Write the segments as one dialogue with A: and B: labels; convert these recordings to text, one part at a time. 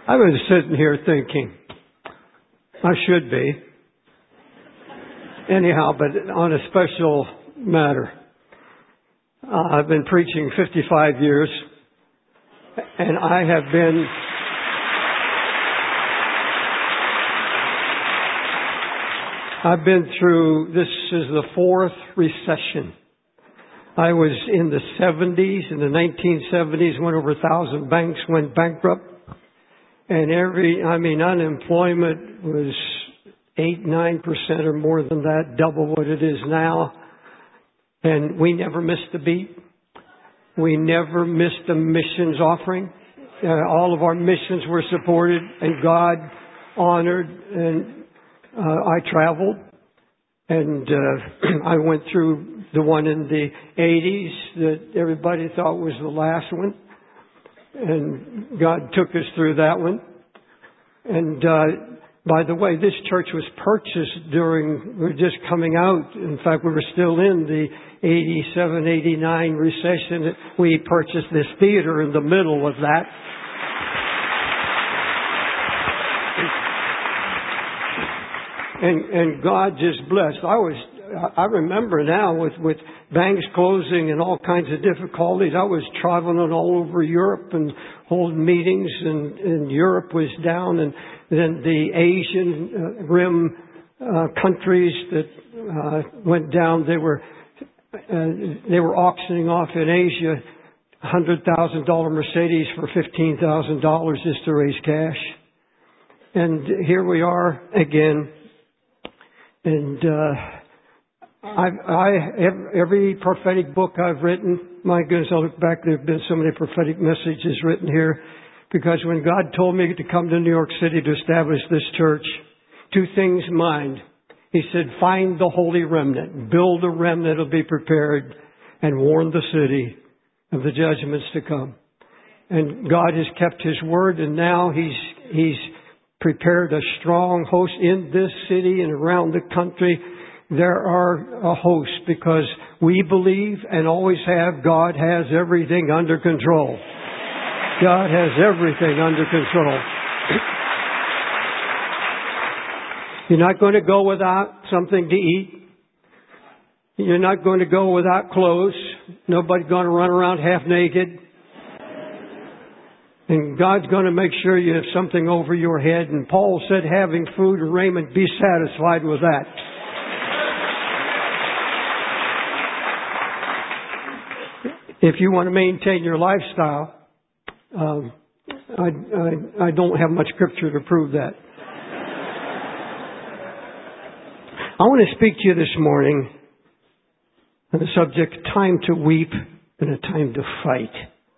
A: I was sitting here thinking, I should be. Anyhow, but on a special matter. I've been preaching 55 years, and I've been through, this is the fourth recession. I was in the 70s, in the 1970s, when over 1,000 banks went bankrupt. And unemployment was 8-9% or more than that, double what it is now. And we never missed a beat. We never missed a missions offering. All of our missions were supported and God honored. And I traveled. And I went through the one in the 80s that everybody thought was the last one. And God took us through that one. And by the way, this church was purchased we were just coming out. In fact, we were still in the 87, 89 recession. We purchased this theater in the middle of that. And God just blessed. I remember now with banks closing and all kinds of difficulties, I was traveling all over Europe and holding meetings, and Europe was down, and then the Asian rim countries that went down, they were auctioning off in Asia $100,000 Mercedes for $15,000 just to raise cash. And here we are again. And every prophetic book I've written, my goodness, I look back, there have been so many prophetic messages written here. Because when God told me to come to New York City to establish this church, two things in mind. He said, find the holy remnant, build a remnant that'll be prepared, and warn the city of the judgments to come. And God has kept His word, and now He's prepared a strong host in this city and around the country. There are a host because we believe and always have God has everything under control. God has everything under control. You're not going to go without something to eat. You're not going to go without clothes. Nobody's going to run around half naked. And God's going to make sure you have something over your head. And Paul said, having food and raiment, be satisfied with that. If you want to maintain your lifestyle, I don't have much scripture to prove that. I want to speak to you this morning on the subject, time to weep and a time to fight.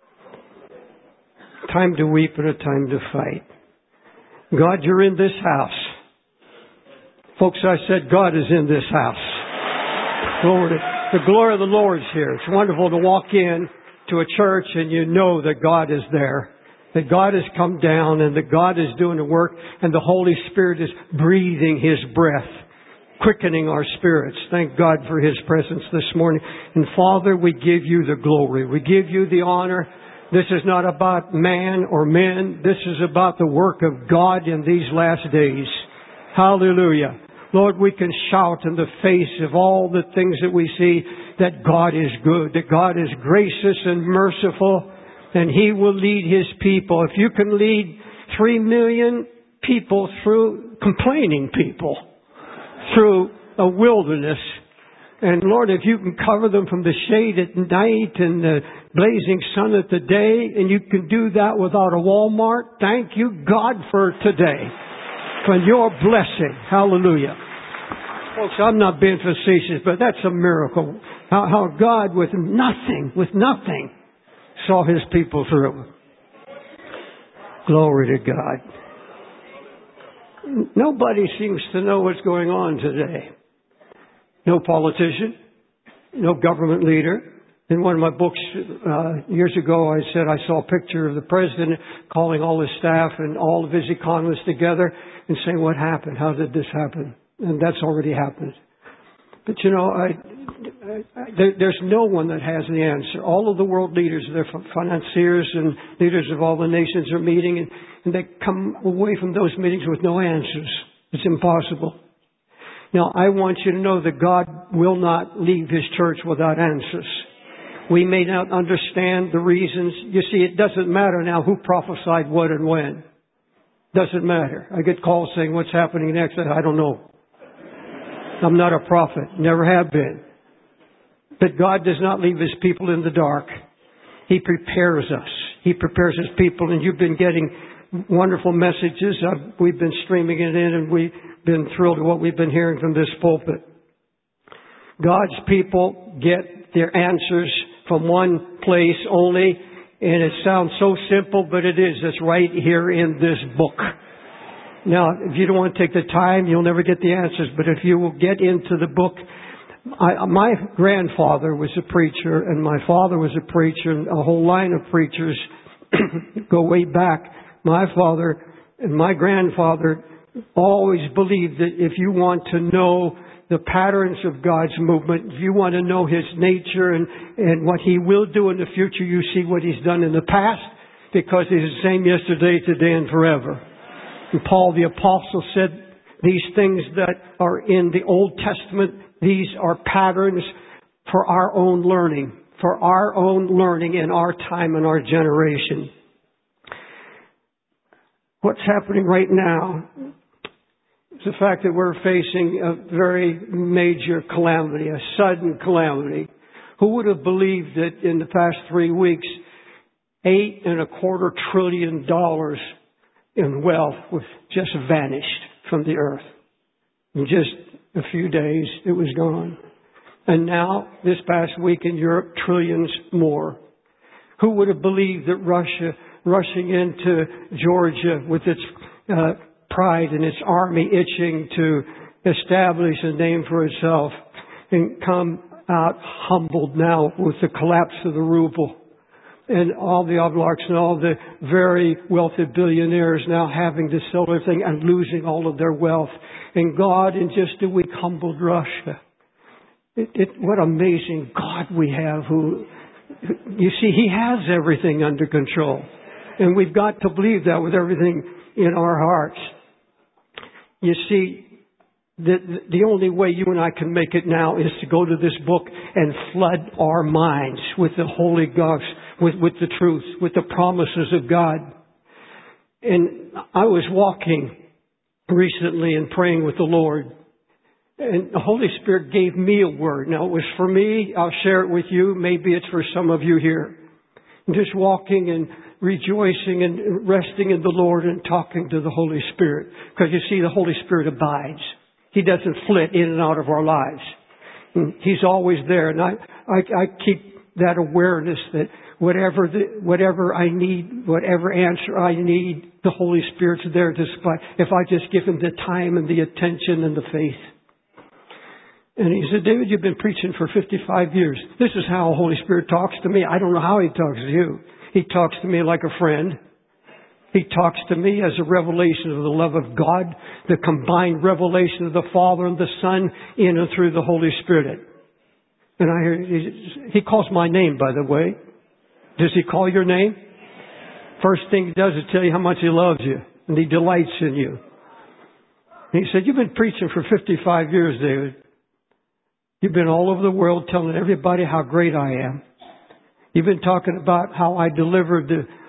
A: Time to weep and a time to fight. God, you're in this house. Folks, I said God is in this house. Lord, the glory of the Lord is here. It's wonderful to walk in to a church and you know that God is there. That God has come down and that God is doing the work and the Holy Spirit is breathing His breath, quickening our spirits. Thank God for His presence this morning. And Father, we give you the glory. We give you the honor. This is not about man or men. This is about the work of God in these last days. Hallelujah. Lord, we can shout in the face of all the things that we see that God is good, that God is gracious and merciful, and He will lead His people. If you can lead 3 million people through complaining people, through a wilderness, and Lord, if you can cover them from the shade at night and the blazing sun at the day, and you can do that without a Walmart, thank you, God, for today, for your blessing. Hallelujah. Folks, I'm not being facetious, but that's a miracle. How God, with nothing, saw His people through. Glory to God. Nobody seems to know what's going on today. No politician, no government leader. In one of my books years ago, I said I saw a picture of the president calling all his staff and all of his economists together and saying, what happened? How did this happen? And that's already happened. But there's no one that has the answer. All of the world leaders, their financiers and leaders of all the nations are meeting, and they come away from those meetings with no answers. It's impossible. Now, I want you to know that God will not leave His church without answers. We may not understand the reasons. You see, it doesn't matter now who prophesied what and when. Doesn't matter. I get calls saying, what's happening next? I don't know. I'm not a prophet. Never have been. But God does not leave His people in the dark. He prepares us. He prepares His people. And you've been getting wonderful messages. We've been streaming it in, and we've been thrilled at what we've been hearing from this pulpit. God's people get their answers from one place only. And it sounds so simple, but it is. It's right here in this book. Now, if you don't want to take the time, you'll never get the answers. But if you will get into the book, my grandfather was a preacher, and my father was a preacher, and a whole line of preachers go way back. My father and my grandfather always believed that if you want to know the patterns of God's movement, if you want to know His nature and what He will do in the future, you see what He's done in the past, because He's the same yesterday, today, and forever. And Paul the Apostle said these things that are in the Old Testament, these are patterns for our own learning in our time and our generation. What's happening right now is the fact that we're facing a very major calamity, a sudden calamity. Who would have believed that in the past 3 weeks, $8.25 trillion in wealth was just vanished from the earth? In just a few days, it was gone. And now, this past week in Europe, trillions more. Who would have believed that Russia rushing into Georgia with its pride and its army itching to establish a name for itself and come out humbled now with the collapse of the ruble, and all the oligarchs and all the very wealthy billionaires now having to sell everything and losing all of their wealth. And God, in just a week, humbled Russia. What amazing God we have, who, you see, He has everything under control. And we've got to believe that with everything in our hearts. You see, the only way you and I can make it now is to go to this book and flood our minds with the Holy Ghost, with the truth, with the promises of God. And I was walking recently and praying with the Lord, and the Holy Spirit gave me a word. Now, it was for me. I'll share it with you. Maybe it's for some of you here. Just walking and rejoicing and resting in the Lord and talking to the Holy Spirit. Because you see, the Holy Spirit abides. He doesn't flit in and out of our lives. He's always there. And I keep that awareness that whatever I need, whatever answer I need, the Holy Spirit's there to supply. If I just give Him the time and the attention and the faith. And he said, David, you've been preaching for 55 years. This is how the Holy Spirit talks to me. I don't know how He talks to you. He talks to me like a friend. He talks to me as a revelation of the love of God, the combined revelation of the Father and the Son in and through the Holy Spirit. And I hear He calls my name, by the way. Does He call your name? First thing He does is tell you how much He loves you and He delights in you. And He said, you've been preaching for 55 years, David. You've been all over the world telling everybody how great I am. You've been talking about how I delivered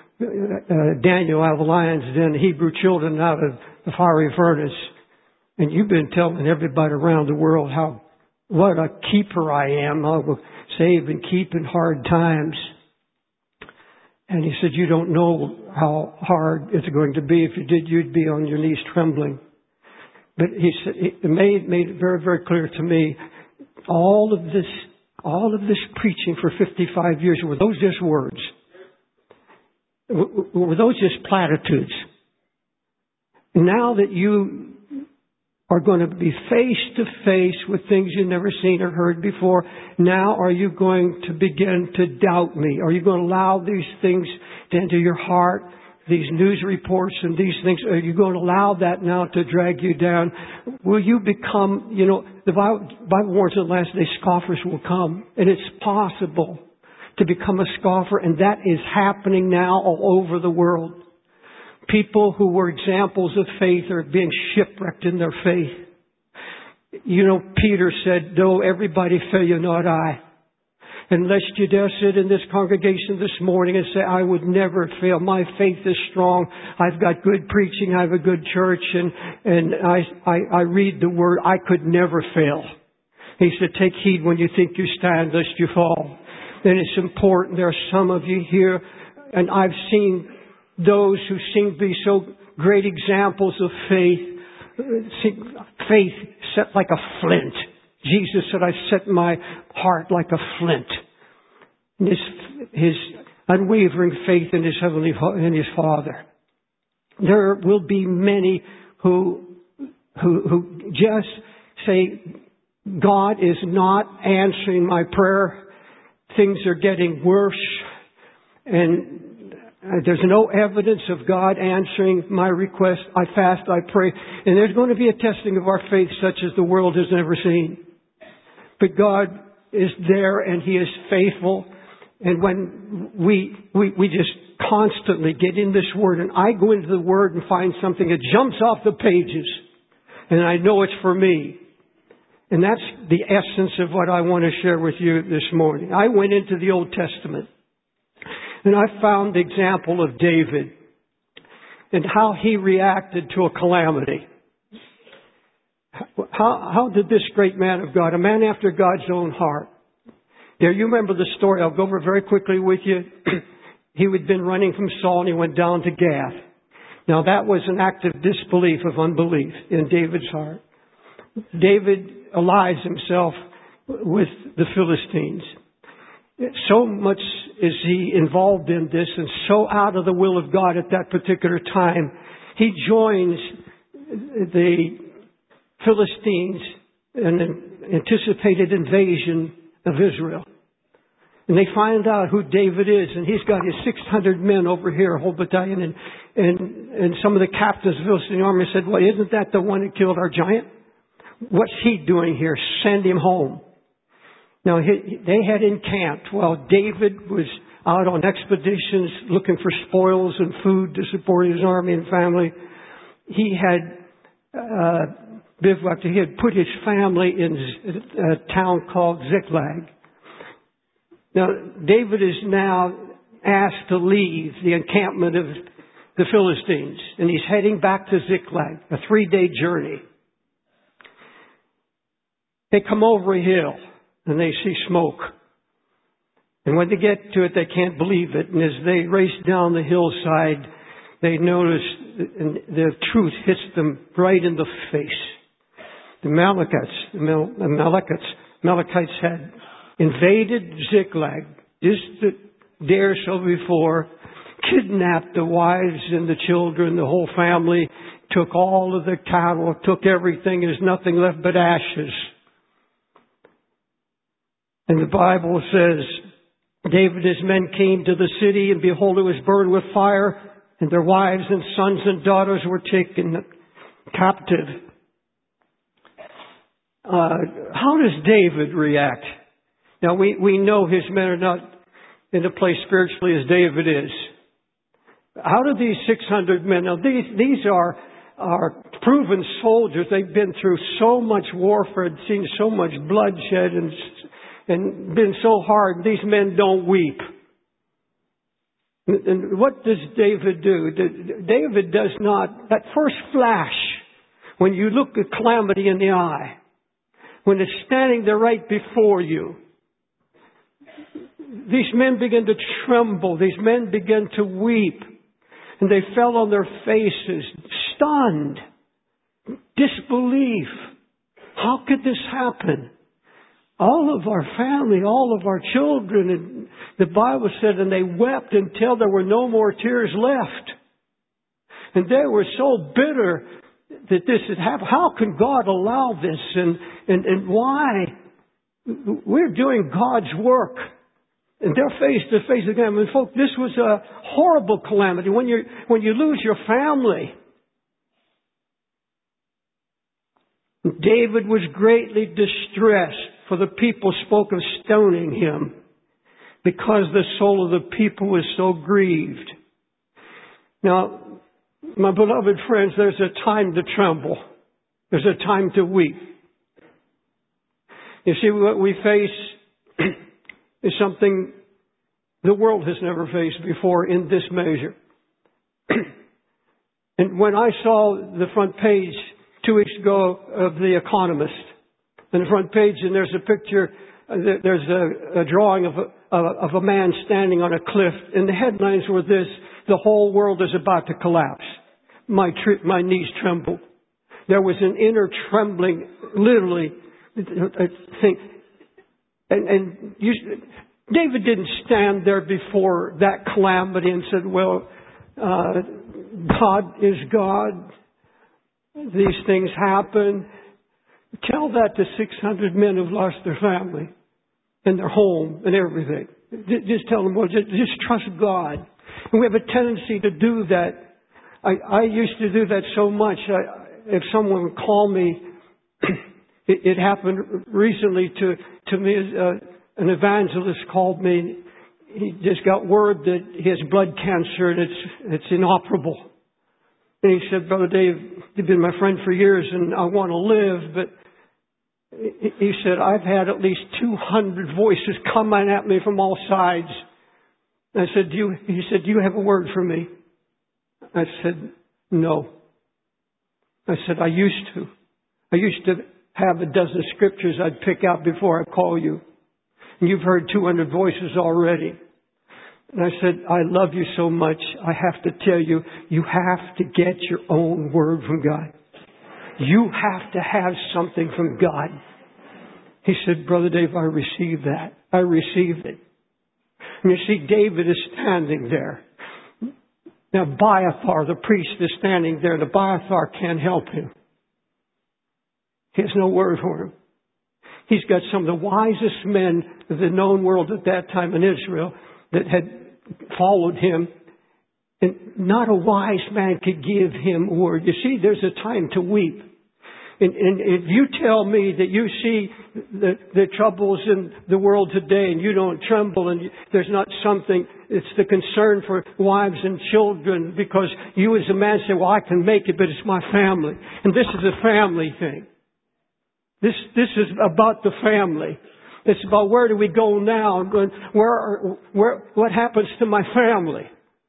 A: Daniel out of the lion's den, the Hebrew children out of the fiery furnace. And you've been telling everybody around the world what a keeper I am. I will save and keep in hard times. And He said, you don't know how hard it's going to be. If you did, you'd be on your knees trembling. But He said, it made it very, very clear to me, all of this preaching for 55 years, were those just words? Were those just platitudes? Now that you are going to be face to face with things you've never seen or heard before, now are you going to begin to doubt me? Are you going to allow these things to enter your heart these news reports and these things, are you going to allow that now to drag you down? Will you become, the Bible warns in the last day scoffers will come. And it's possible to become a scoffer, and that is happening now all over the world. People who were examples of faith are being shipwrecked in their faith. Peter said, "Though everybody fail you, not I." Unless you dare sit in this congregation this morning and say, "I would never fail. My faith is strong. I've got good preaching. I have a good church, and I read the Word. I could never fail." He said, "Take heed when you think you stand, lest you fall." And it's important. There are some of you here, and I've seen those who seem to be so great examples of faith. Faith set like a flint. Jesus said, "I've set my heart like a flint." His unwavering faith in in His Father. There will be many who just say, "God is not answering my prayer. Things are getting worse, and there's no evidence of God answering my request. I fast, I pray." And there's going to be a testing of our faith such as the world has never seen. But God is there, and He is faithful. And when we just constantly get in this Word, and I go into the Word and find something that jumps off the pages, and I know it's for me. And that's the essence of what I want to share with you this morning. I went into the Old Testament, and I found the example of David and how he reacted to a calamity. How did this great man of God, a man after God's own heart, there, you remember the story. I'll go over it very quickly with you. He had been running from Saul, and he went down to Gath. Now that was an act of disbelief, of unbelief in David's heart. David allies himself with the Philistines. So much is he involved in this, and so out of the will of God at that particular time, he joins the Philistines in an anticipated invasion of Israel. And they find out who David is, and he's got his 600 men over here, a whole battalion, and some of the captains of the Philistine army said, "Well, isn't that the one that killed our giant? What's he doing here? Send him home." Now, they had encamped while David was out on expeditions looking for spoils and food to support his army and family. He had bivouacked. He had put his family in a town called Ziklag. Now, David is now asked to leave the encampment of the Philistines, and he's heading back to Ziklag, a 3-day journey. They come over a hill, and they see smoke. And when they get to it, they can't believe it. And as they race down the hillside, they notice the truth hits them right in the face. The Amalekites had invaded Ziklag just a day or so before, kidnapped the wives and the children, the whole family, took all of the cattle, took everything. There's nothing left but ashes. And the Bible says, David and his men came to the city, and behold, it was burned with fire, and their wives and sons and daughters were taken captive. How does David react? Now, we know his men are not in a place spiritually as David is. How do these 600 men, now these are proven soldiers. They've been through so much warfare, seen so much bloodshed, and been so hard. These men don't weep. And what does David do? David does not, that first flash, when you look at calamity in the eye, when it's standing there right before you, these men begin to tremble. These men begin to weep. And they fell on their faces, stunned, disbelief. How could this happen? All of our family, all of our children, and the Bible said, and they wept until there were no more tears left. And they were so bitter that this had happened. How can God allow this? And why? We're doing God's work. And they're face to face again. And folks, this was a horrible calamity. When you lose your family. David was greatly distressed, for the people spoke of stoning him, because the soul of the people was so grieved. Now, my beloved friends, there's a time to tremble. There's a time to weep. You see, what we face is something the world has never faced before in this measure. And when I saw the front page 2 weeks ago of The Economist, on the front page, and there's a picture, there's a drawing of a man standing on a cliff, and the headlines were this: the whole world is about to collapse. My knees trembled. There was an inner trembling, literally. David didn't stand there before that calamity and said, well, God is God. These things happen. Tell that to 600 men who've lost their family and their home and everything. Just tell them, well, just trust God. And we have a tendency to do that. I used to do that so much. If someone would call me, it happened recently to me. An evangelist called me. He just got word that he has blood cancer and it's inoperable. And he said, Brother Dave, you've been my friend for years and I want to live, but he said, I've had at least 200 voices coming at me from all sides. I said, he said, do you have a word for me? I said, no. I said, I used to. I used to have a dozen scriptures I'd pick out before I call you. And you've heard 200 voices already. And I said, I love you so much, I have to tell you, you have to get your own word from God. You have to have something from God. He said, Brother Dave, I received that. I received it. And you see, David is standing there. Now, Abiathar, the priest, is standing there. And Abiathar can't help him. He has no word for him. He's got some of the wisest men of the known world at that time in Israel that had followed him. And not a wise man could give him a word. You see, there's a time to weep. And if you tell me that you see the troubles in the world today and you don't tremble and there's not something, it's the concern for wives and children, because you as a man say, well, I can make it, but it's my family. And this is a family thing. This is about the family. It's about where do we go now? What happens to my family?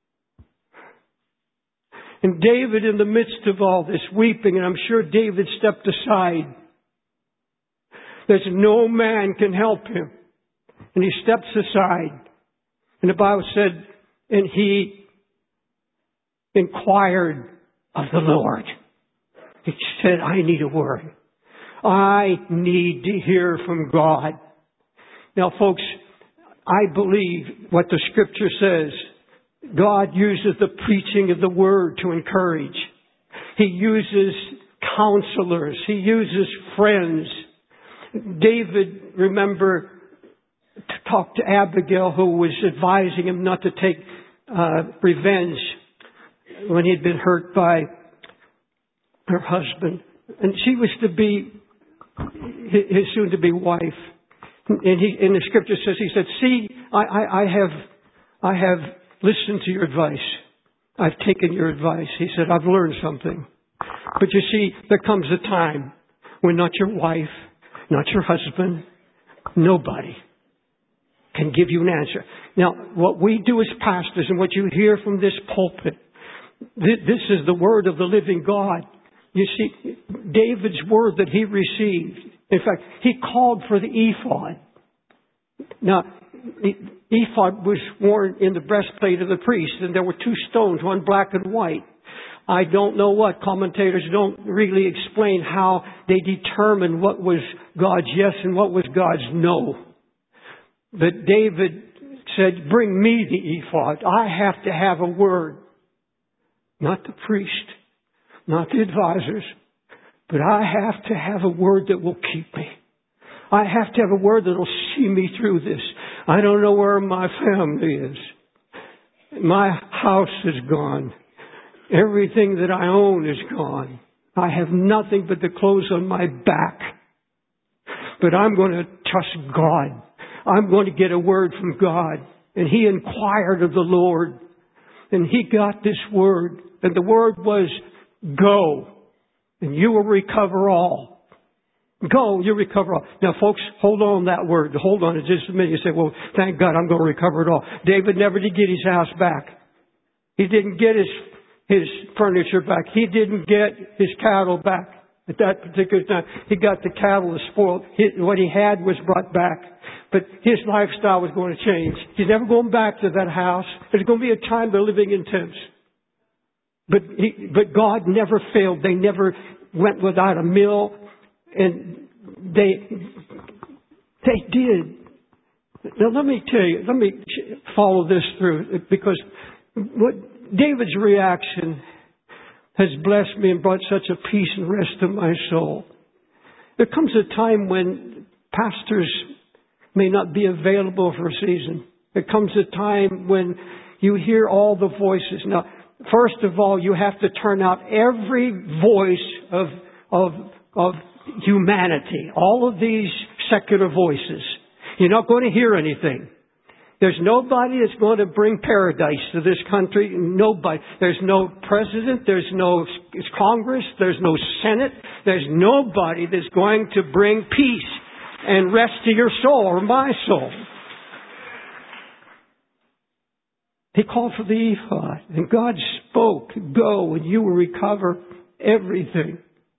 A: And David, in the midst of all this weeping, and I'm sure David stepped aside. There's no man can help him. And he steps aside. And the Bible said, and he inquired of the Lord. He said, I need a word. I need to hear from God. Now, folks, I believe what the Scripture says. God uses the preaching of the Word to encourage. He uses counselors. He uses friends. David, remember, talked to Abigail, who was advising him not to take revenge when he'd been hurt by her husband. And she was to be his soon-to-be wife. And the Scripture says, he said, see, I have listened to your advice. I've taken your advice. He said, I've learned something. But you see, there comes a time when not your wife, not your husband, nobody can give you an answer. Now, what we do as pastors and what you hear from this pulpit, this is the word of the living God. You see, David's word that he received. In fact, he called for the ephod. Now, the ephod was worn in the breastplate of the priest, and there were two stones, one black and white. I don't know what. Commentators don't really explain how they determined what was God's yes and what was God's no. But David said, bring me the ephod. I have to have a word. Not the priest, not the advisors, but I have to have a word that will keep me. I have to have a word that will see me through this. I don't know where my family is. My house is gone. Everything that I own is gone. I have nothing but the clothes on my back. But I'm going to trust God. I'm going to get a word from God. And he inquired of the Lord. And he got this word. And the word was, go. And you will recover all. Go, you recover all. Now folks, hold on that word. Hold on just a minute. You say, well, thank God I'm going to recover it all. David never did get his house back. He didn't get his furniture back. He didn't get his cattle back at that particular time. He got the cattle spoiled. What he had was brought back. But his lifestyle was going to change. He's never going back to that house. There's going to be a time they're living in tents. But God never failed. They never went without a meal. And they did. Now let me tell you, let me follow this through, because what David's reaction has blessed me and brought such a peace and rest to my soul. There comes a time when pastors may not be available for a season. There comes a time when you hear all the voices. Now, first of all, you have to turn out every voice of humanity. All of these secular voices. You're not going to hear anything. There's nobody that's going to bring paradise to this country. Nobody. There's no president. There's no Congress. There's no Senate. There's nobody that's going to bring peace and rest to your soul or my soul. He called for the ephod, and God spoke, go, and you will recover everything.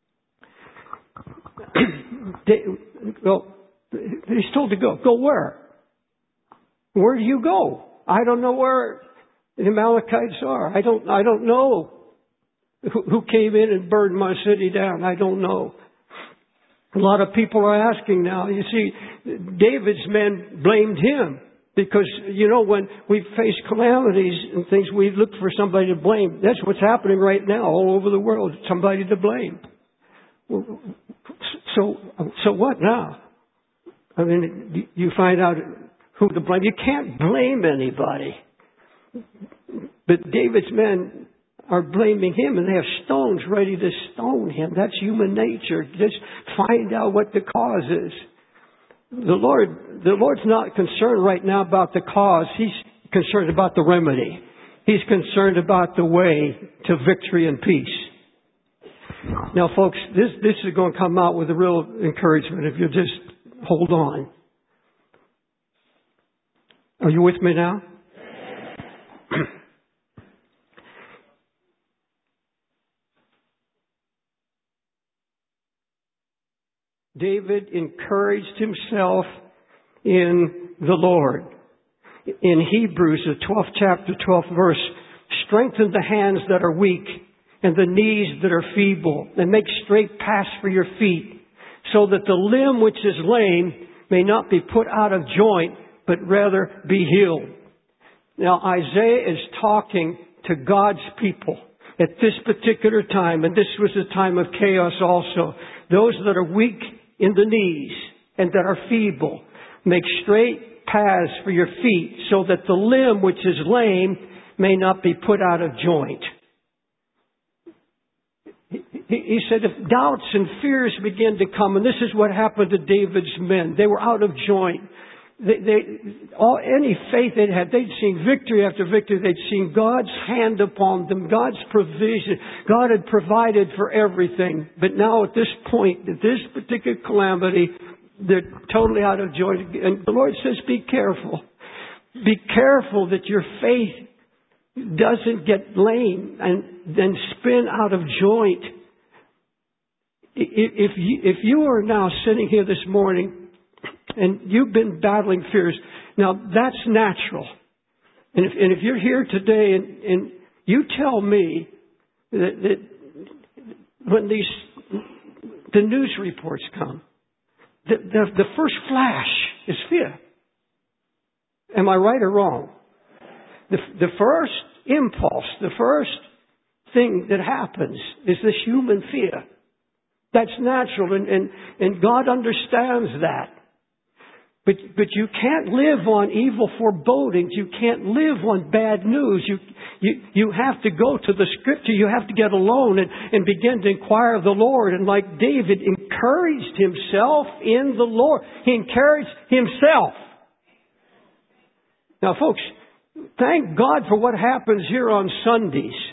A: He's told to go. Go where? Where do you go? I don't know where the Amalekites are. I don't know who came in and burned my city down. I don't know. A lot of people are asking now. You see, David's men blamed him because, when we face calamities and things, we look for somebody to blame. That's what's happening right now all over the world. Somebody to blame. So what now? I mean, you find out who to blame. You can't blame anybody. But David's men are blaming him, and they have stones ready to stone him. That's human nature. Just find out what the cause is. The Lord's not concerned right now about the cause. He's concerned about the remedy. He's concerned about the way to victory and peace. Now, folks, this is going to come out with a real encouragement if you just hold on. Are you with me now? David encouraged himself in the Lord. In Hebrews, the 12th chapter, 12th verse, strengthen the hands that are weak and the knees that are feeble, and make straight paths for your feet, so that the limb which is lame may not be put out of joint, but rather be healed. Now, Isaiah is talking to God's people at this particular time, and this was a time of chaos also. Those that are weak in the knees and that are feeble, make straight paths for your feet, so that the limb which is lame may not be put out of joint. He said if doubts and fears begin to come, and this is what happened to David's men. They were out of joint. Any faith they had, they'd seen victory after victory. They'd seen God's hand upon them, God's provision. God had provided for everything. But now at this point, at this particular calamity, they're totally out of joint. And the Lord says, be careful. Be careful that your faith doesn't get lame and then spin out of joint. If you are now sitting here this morning and you've been battling fears, now that's natural. And if you're here today and you tell me that when the news reports come, the first flash is fear. Am I right or wrong? The first impulse, the first thing that happens is this human fear. That's natural, and God understands that. But you can't live on evil forebodings. You can't live on bad news. You have to go to the Scripture. You have to get alone and begin to inquire of the Lord. And like David encouraged himself in the Lord. He encouraged himself. Now folks, thank God for what happens here on Sundays.